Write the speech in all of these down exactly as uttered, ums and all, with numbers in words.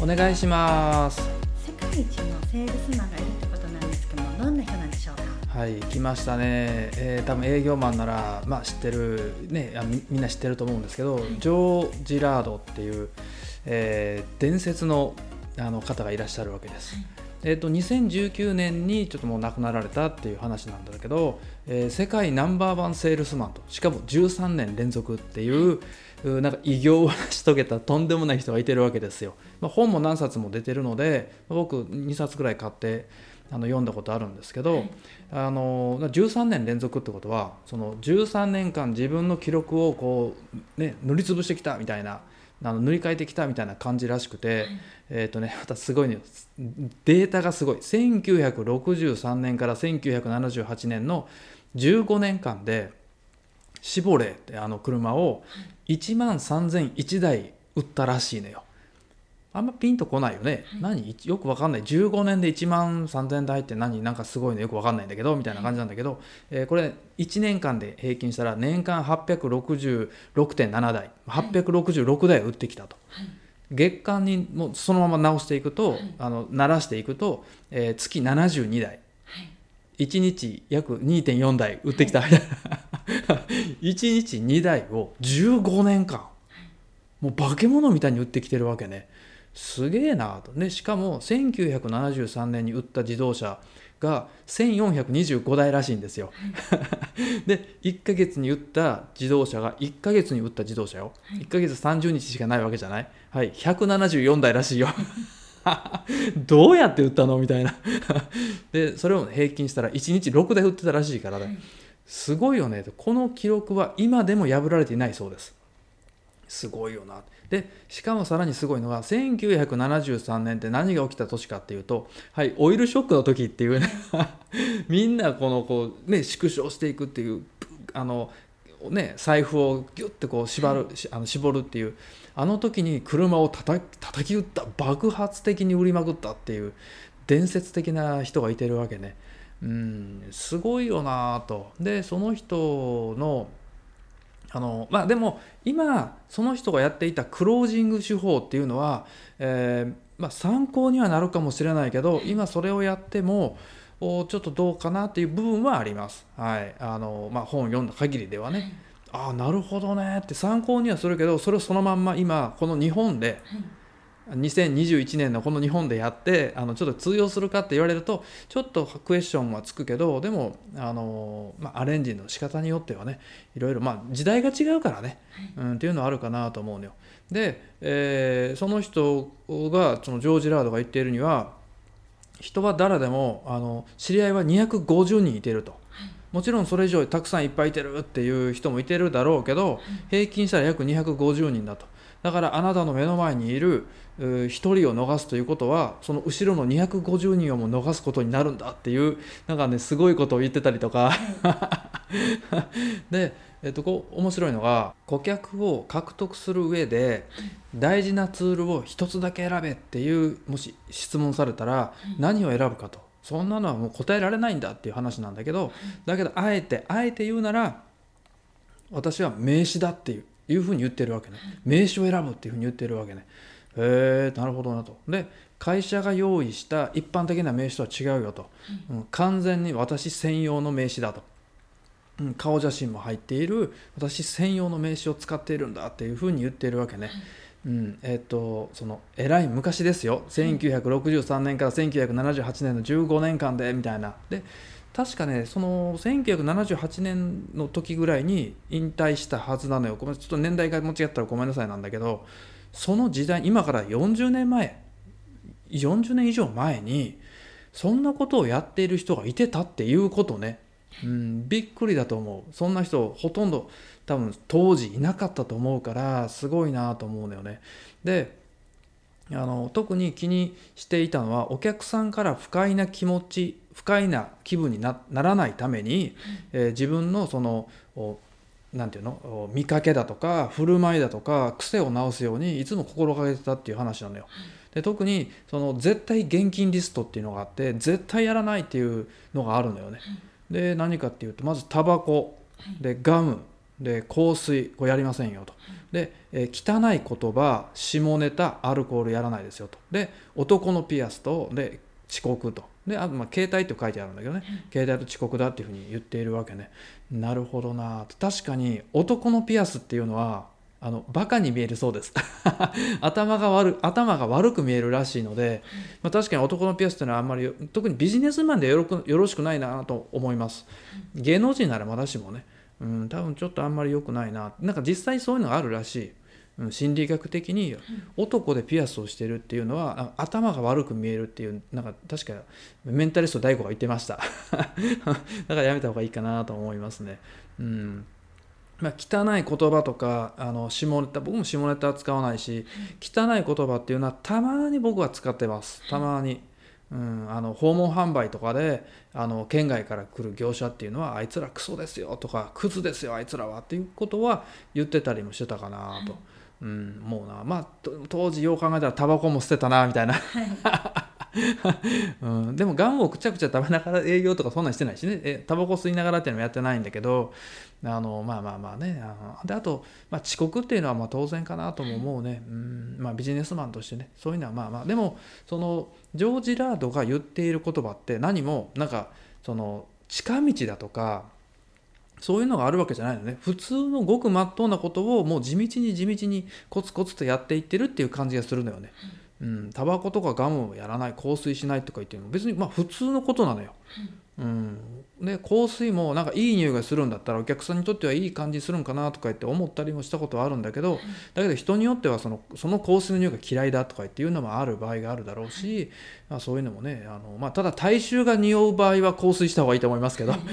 お願いします。 世界一のセールスマンがいるってことなんですけども、どんな人なんでしょうか？ はい、来ましたね。えー、多分営業マンなら、まあ、知ってる、ね、あみ、みんな知ってると思うんですけど、ジョー・ジラードっていう、えー伝説の、あの方がいらっしゃるわけです。えー、とにせんじゅうきゅうねんにちょっともう亡くなられたっていう話なんだけど、えー世界ナンバーワンセールスマンと、しかもじゅうさんねん連続っていううなんか偉業を成し遂げたとんでもない人がいてるわけですよ。まあ、本も何冊も出てるので、僕にさつくらい買ってあの読んだことあるんですけど、 はいあのじゅうさんねん連続ってことは、そのじゅうさんねんかん自分の記録をこう、ね、塗りつぶしてきたみたいな、あの塗り替えてきたみたいな感じらしくて、えーとね、またすごいね、データがすごい。せんきゅうひゃくろくじゅうさんねんからせんきゅうひゃくななじゅうはちねんのじゅうごねんかんでシボレーってあの車をいちまんさんぜんいちだい売ったらしいのよ。あんまピンとこないよね。何よくわかんない。じゅうごねんでいちまんさんぜんだいって何なんかすごいのよくわかんないんだけどみたいな感じなんだけど、えーこれいちねんかんで平均したら年間はっぴゃくろくじゅうろくてんななだい、はっぴゃくろくじゅうろくだい売ってきたと。月間にもうそのまま直していくと、あの鳴らしていくと、えー月ななじゅうにだい、いちにち約 にてんよんだい売ってきたみたいな、いちにちにだいをじゅうごねんかん、もう化け物みたいに売ってきてるわけね。すげえなと。でしかもせんきゅうひゃくななじゅうさんねんに売った自動車がせんよんひゃくにじゅうごだいらしいんですよ。でいっかげつに売った自動車がいっかげつに売った自動車よ、いっかげつさんじゅうにちしかないわけじゃない、はい、ひゃくななじゅうよんだいらしいよ。どうやって売ったのみたいな。でそれを平均したらいちにちろくだい売ってたらしいからね、すごいよね。この記録は今でも破られていないそうです。すごいよな。でしかもさらにすごいのが、せんきゅうひゃくななじゅうさんねんって何が起きた年かっていうと、はい、オイルショックの時っていうね。みんなこのこう、ね、縮小していくっていう、あの、ね、財布をギュッてこう縛る、しあの絞るっていう、あの時に車をたた叩き打った、爆発的に売りまくったっていう伝説的な人がいてるわけね。うん、すごいよなと。でその人のあのまあでも今その人がやっていたクロージング手法っていうのは、えーまあ、参考にはなるかもしれないけど、今それをやってもおちょっとどうかなっていう部分はあります。はい、あのまあ、本を読んだ限りではね、ああなるほどねって参考にはするけど、それをそのまんま今この日本でにせんにじゅういちねんのこの日本でやってあのちょっと通用するかって言われるとちょっとクエスチョンはつくけど、でもあの、まあ、アレンジの仕方によってはね、いろいろ、まあ、時代が違うからね、うん、っていうのはあるかなと思うのよ。で、えーその人がそのジョージ・ラードが言っているには、人は誰でもあの知り合いはにひゃくごじゅうにんいてると。もちろんそれ以上たくさんいっぱいいてるっていう人もいてるだろうけど、平均したら約にひゃくごじゅうにんだと。だからあなたの目の前にいるうひとりを逃すということは、その後ろのにひゃくごじゅうにんをも逃すことになるんだっていう、なんかねすごいことを言ってたりとか。で、えっと、こう面白いのが、顧客を獲得する上で大事なツールを一つだけ選べっていう、もし質問されたら何を選ぶかと。そんなのはもう答えられないんだっていう話なんだけど、だけどあえてあえて言うなら、私は名刺だっていういうふうに言ってるわけね。名刺を選ぶっていうふうに言ってるわけね。へえ、なるほどなと。で会社が用意した一般的な名刺とは違うよと、うん、完全に私専用の名刺だと、うん、顔写真も入っている私専用の名刺を使っているんだっていうふうに言っているわけね。うん、えっとそのえらい昔ですよ、せんきゅうひゃくろくじゅうさんねんからせんきゅうひゃくななじゅうはちねんのじゅうごねんかんでみたいな。で確かね、そのせんきゅうひゃくななじゅうはちねんの時ぐらいに引退したはずなのよ。ごめん、ちょっと年代が間違ったらごめんなさいなんだけど、その時代、今からよんじゅうねんまえ、よんじゅうねん以上前にそんなことをやっている人がいてたっていうことね。うん、びっくりだと思う。そんな人ほとんど多分当時いなかったと思うから、すごいなと思うのよね。であの特に気にしていたのは、お客さんから不快な気持ち不快な気分に な, ならないために、えー自分のそのおなんていうのお見かけだとか振る舞いだとか癖を直すようにいつも心がけてたっていう話なのよ。で特にその絶対現金リストっていうのがあって、絶対やらないっていうのがあるのよね。で何かっていうと、まずタバコでガムで香水これやりませんよとで、えー、汚い言葉下ネタアルコールやらないですよとで男のピアスとで遅刻とであとまあ携帯って書いてあるんだけどね、携帯と遅刻だっていうふうに言っているわけね。なるほどなと。確かに男のピアスっていうのはあのバカに見えるそうです頭が悪頭が悪く見えるらしいので、まあ、確かに男のピアスっていうのはあんまり特にビジネスマンでよろくよろしくないなと思います。芸能人ならまだしもね、うん、多分ちょっとあんまり良くないな。なんか実際そういうのがあるらしい。うん、心理学的に男でピアスをしてるっていうのは頭が悪く見えるっていうなんか確かメンタリスト大悟が言ってましただからやめた方がいいかなと思いますね。うんまあ、汚い言葉とかあの下ネタ僕も下ネタは使わないし、汚い言葉っていうのはたまに僕は使ってます。たまに、うん、あの訪問販売とかであの県外から来る業者っていうのはあいつらクソですよとかクズですよあいつらはっていうことは言ってたりもしてたかなと、うん、もうなまあ当時よう考えたらタバコも捨てたなみたいなうん、でもガムをくちゃくちゃ食べながら営業とかそんなんしてないしねえタバコ吸いながらっていうのもやってないんだけどあのまあまあまあねあのであと、まあ、遅刻っていうのはまあ当然かなとも思うね、うんまあ、ビジネスマンとしてねそういうのはまあまあでもそのジョージ・ラードが言っている言葉って何もなんかその近道だとかそういうのがあるわけじゃないのね。普通のごくまっとうなことをもう地道に地道にコツコツとやっていってるっていう感じがするのよね。うん、タバコとかガムをやらない香水しないとか言っても別にまあ普通のことなのよ。うん、で香水もなんかいい匂いがするんだったらお客さんにとってはいい感じするんかなとか言って思ったりもしたことはあるんだけどだけど人によってはその、その香水の匂いが嫌いだとか言っていうのもある場合があるだろうし、まあ、そういうのもねあの、まあ、ただ体臭が匂う場合は香水した方がいいと思いますけど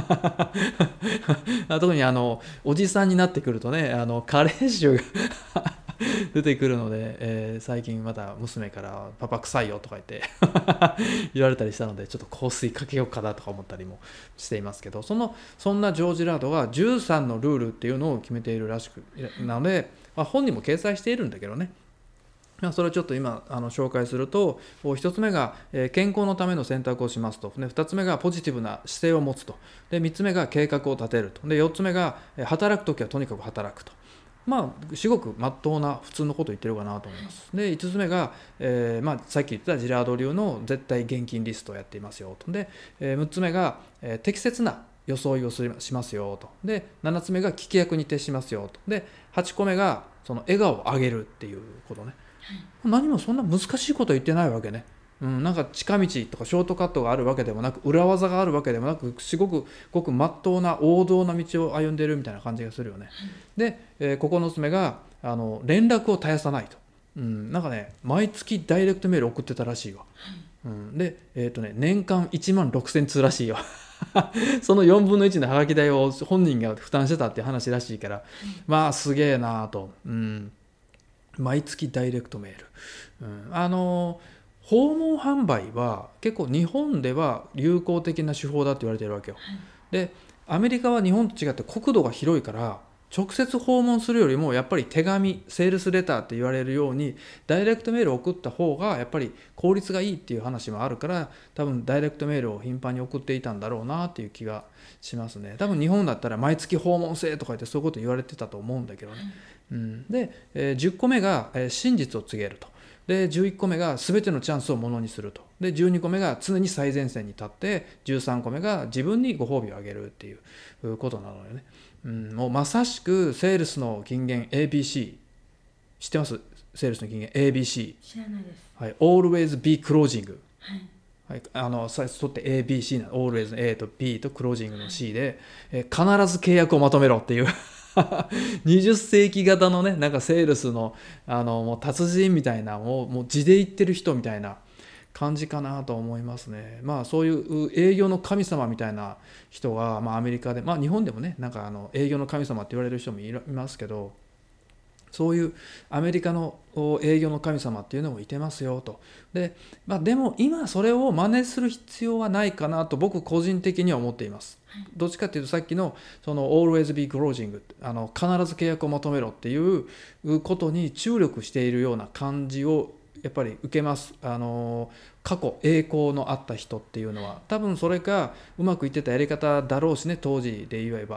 特にあのおじさんになってくるとねあの加齢臭が出てくるので、えー、最近また娘からパパ臭いよとか言って言われたりしたのでちょっと香水かけようかなとか思ったりもしていますけどそのそんなジョージ・ラードがじゅうさんのルールっていうのを決めているらしくなので、まあ、本にも掲載しているんだけどねそれをちょっと今あの紹介するとひとつめが、えー、健康のための選択をしますとでふたつめがポジティブな姿勢を持つとでみっつめが計画を立てるとでよっつめが働くときはとにかく働くとまあ至極まっとうな普通のことを言ってるかなと思います。でいつつめが、えーまあ、さっき言ったジラード流の絶対現金リストをやっていますよとで、えー、むっつめが、えー、適切な装いをしますよとでななつめが聞き役に徹しますよとではちこめがその笑顔を上げるっていうことね、はい、何もそんな難しいこと言ってないわけね。うん、なんか近道とかショートカットがあるわけでもなく裏技があるわけでもなくすごくごくまっとうな王道な道を歩んでいるみたいな感じがするよね、はい、で、えー、ここのつめがあの連絡を絶やさないと、うん、なんかね毎月ダイレクトメール送ってたらしいわ、はいうん、で、えーとね、年間いちまんろくせんつうらしいよそのよんぶんのいちのハガキ代を本人が負担してたっていう話らしいから、はい、まあすげえなと、うん、毎月ダイレクトメール、うん、あのー訪問販売は結構日本では有効的な手法だって言われているわけよ、はい、でアメリカは日本と違って国土が広いから直接訪問するよりもやっぱり手紙セールスレターって言われるようにダイレクトメールを送った方がやっぱり効率がいいっていう話もあるから多分ダイレクトメールを頻繁に送っていたんだろうなっていう気がしますね。多分日本だったら毎月訪問せとか言ってそういうこと言われてたと思うんだけどね、うん、で、えー、じゅっこめが、えー、真実を告げるとでじゅういっこめが全てのチャンスをものにするとでじゅうにこめが常に最前線に立ってじゅうさんこめが自分にご褒美をあげるっていうことなのよね、うん、もうまさしくセールスの金言 エービーシー 知ってます？セールスの金言 エービーシー 知らないです、 はい、Always be closing、 はいはい、あの最初取って エービーシー な Always A と B と Closing の C で、はい、え必ず契約をまとめろっていうはたち世紀型のねなんかセールスのあのもう達人みたいなもうもう地で言ってる人みたいな感じかなと思いますね。まあそういう営業の神様みたいな人が、まあ、アメリカでまあ日本でもねなんかあの営業の神様って言われる人もいますけどそういうアメリカの営業の神様っていうのもいてますよと。で、まあ、でも今それを真似する必要はないかなと僕個人的には思っています。はい、どっちかっていうとさっきのその Always be closing あの必ず契約をまとめろっていうことに注力しているような感じをやっぱり受けます。あの過去栄光のあった人っていうのは多分それがうまくいってたやり方だろうしね当時で言えば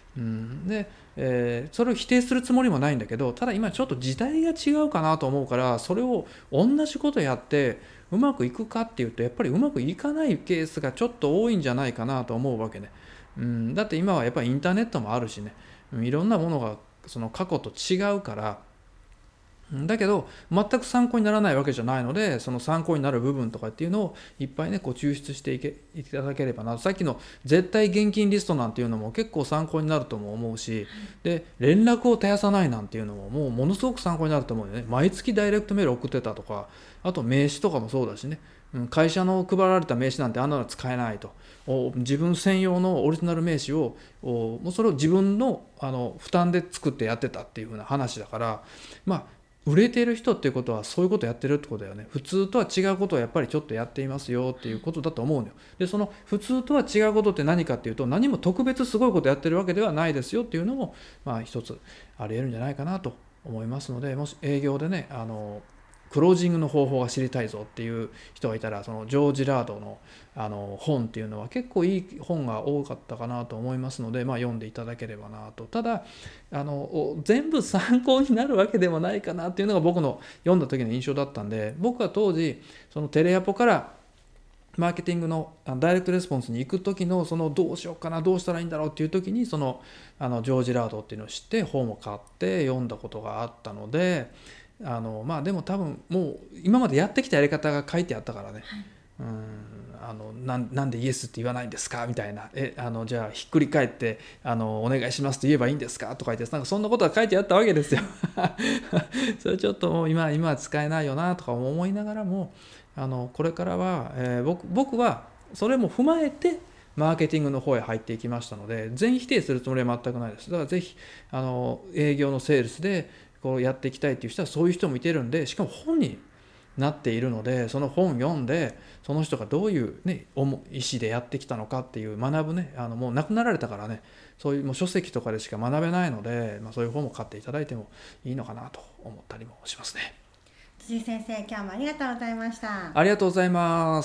うん、で、えー、それを否定するつもりもないんだけど、ただ今ちょっと時代が違うかなと思うから、それを同じことやってうまくいくかっていうと、やっぱりうまくいかないケースがちょっと多いんじゃないかなと思うわけね。うん、だって今はやっぱりインターネットもあるしね、いろんなものがその過去と違うから、だけど全く参考にならないわけじゃないので、その参考になる部分とかっていうのをいっぱいねこう抽出していけいただければな。さっきの絶対現金リストなんていうのも結構参考になるとも思うし、で連絡を絶やさないなんていうのももうものすごく参考になると思うよね。毎月ダイレクトメール送ってたとか、あと名刺とかもそうだしね、会社の配られた名刺なんてあんなの使えないと、自分専用のオリジナル名刺をもうそれを自分のあの負担で作ってやってたっていう風な話だから、まあ売れている人っていうことはそういうことやってるってことだよね。普通とは違うことをやっぱりちょっとやっていますよっていうことだと思うんだよ。でその普通とは違うことって何かっていうと、何も特別すごいことやってるわけではないですよっていうのもまあ一つあり得るんじゃないかなと思いますので、もし営業でねあのクロージングの方法が知りたいぞっていう人がいたら、そのジョージ・ラードのあの本っていうのは結構いい本が多かったかなと思いますので、まあ、読んでいただければなと。ただあの全部参考になるわけでもないかなっていうのが僕の読んだ時の印象だったんで、僕は当時そのテレアポからマーケティングのダイレクトレスポンスに行く時のそのどうしようかなどうしたらいいんだろうっていう時にそのあのジョージ・ラードっていうのを知って本を買って読んだことがあったので、あのまあでも多分もう今までやってきたやり方が書いてあったからね、はい、うんあの な, なんでイエスって言わないんですかみたいな、えあのじゃあひっくり返ってあのお願いしますって言えばいいんですかとか言って、なんかそんなことが書いてあったわけですよそれちょっともう 今, 今は使えないよなとか思いながらも、あのこれからは、えー、僕, 僕はそれも踏まえてマーケティングの方へ入っていきましたので、全否定するつもりは全くないです。だからぜひあの営業のセールスでこうやっていきたいっていう人はそういう人もいてるんで、しかも本になっているので、その本読んでその人がどういう、ね、意思でやってきたのかっていう学ぶね、あのもう亡くなられたからね、そういうもう書籍とかでしか学べないので、まあ、そういう本も買っていただいてもいいのかなと思ったりもしますね。 辻先生、今日もありがとうございました。 ありがとうございます。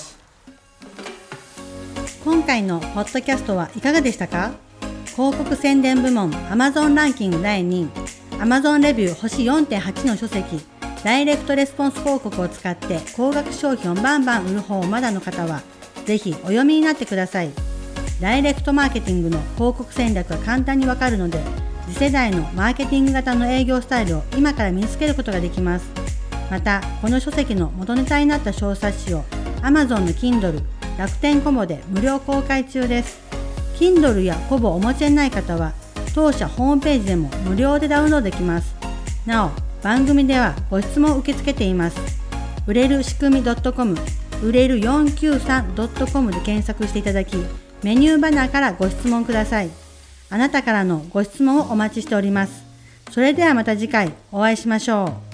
今回のポッドキャストはいかがでしたか？広告宣伝部門 Amazon ランキングだいにい、Amazon レビュー星 よんてんはち の書籍ダイレクトレスポンス広告を使って高額商品をバンバン売る方をまだの方はぜひお読みになってください。ダイレクトマーケティングの広告戦略が簡単にわかるので、次世代のマーケティング型の営業スタイルを今から身につけることができます。またこの書籍の元ネタになった小冊子を Amazon の Kindle、楽天コボで無料公開中です。 Kindle やコボをお持ちでない方は当社ホームページでも無料でダウンロードできます。なお番組ではご質問を受け付けています。売れる仕組み .com、 売れる よんきゅうさん ドットコム で検索していただき、メニューバナーからご質問ください。あなたからのご質問をお待ちしております。それではまた次回お会いしましょう。